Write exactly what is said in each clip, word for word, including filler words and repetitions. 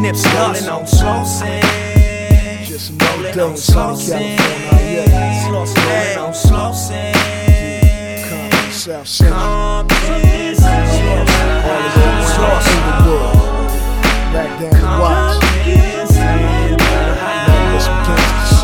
Nipsey Hussle. On Slauson. Just another day in Southern California. Yeah. Rolling on Slauson. Compton, South Central. Compton. All the way around Inglewood. Back down the watch. Nothing but some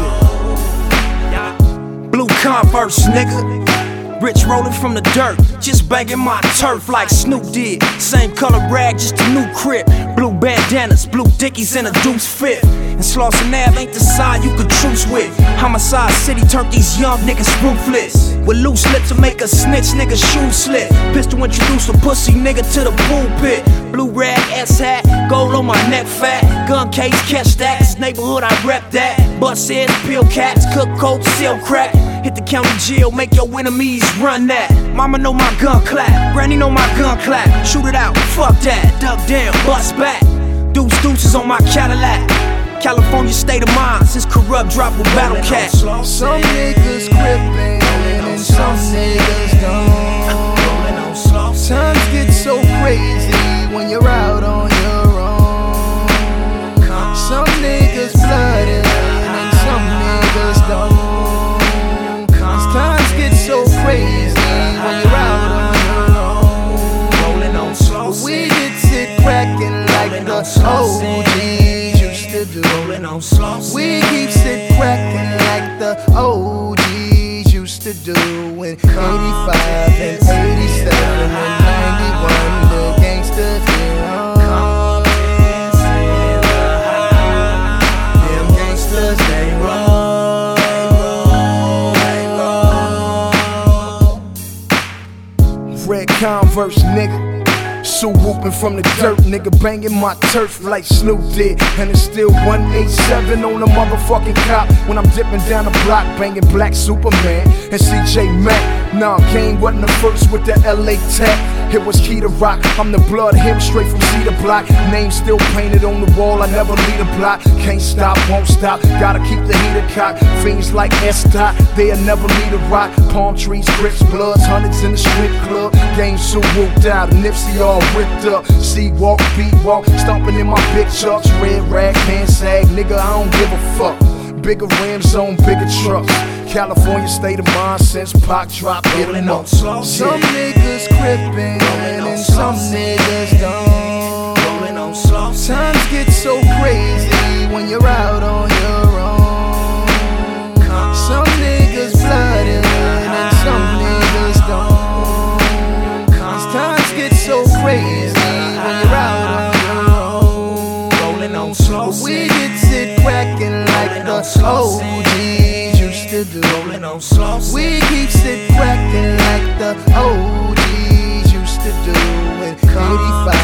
gangsta shit. Blue Converse, nigga. Rich rolling from the dirt, just banging my turf like Snoop did. Same color rag, just a new crib. Blue bandanas, blue dickies, and a deuce fifth. And Slauson Ave ain't the side you could truce with. Homicide City turned these young niggas ruthless. With loose lips to make a snitch nigga shoe slip. Pistol introduce a pussy nigga to the pulpit. Blue rag, S hat, gold on my neck fat. Gun case, catch that, this neighborhood I rep that. Bust heads, peel cats, cook coke, seal crack. Hit the county jail, make your enemies run that. Mama know my gun clap, granny know my gun clap. Shoot it out, fuck that, duck down, bust back. Deuce deuces on my Cadillac. California state of mind, since corrupt drop with battle cat. Some niggas crippin' and some niggas don't. Times get so crazy when you're out on your own. Some niggas flooded and some niggas don't. Times get so crazy when you're out on your own. But we get it crackin' like the O Gs used to do. We keep it crackin' like the O Gs used to do. In eighty-five and eighty-seven and ninety-one, the gangsters get on. Them gangsters, they roll. Red Converse, nigga. So whooping from the dirt, nigga banging my turf like Snoop did. And it's still one eighty-seven on the motherfucking cop when I'm dipping down the block, banging Black Superman and C J Mack. Nah, Kane wasn't the first with the L A tech. It was Key to Rock, I'm the blood, him straight from Cedar Block. Name still painted on the wall, I never leave a block. Can't stop, won't stop, gotta keep the heater cocked. Fiends like S-Dot, they'll never leave a rock. Palm trees, Crips, Bloods, hundreds in the strip club. Game so whooped out, Nipsey all ripped up. C-walk, B-walk, stomping in my big chucks. Red rag, pants sag, nigga, I don't give a fuck. Bigger rims on bigger trucks. California state of mind since Pac dropped, hit 'em up. Some niggas crippin' and some niggas don't. Times get so crazy when you're out on your own. Some niggas flooded and some niggas don't. Times get so crazy when you're out on your own. But we get it crackin' like the O Gs used to do. We keep it crackin' like the O Gs used to do. In eighty-five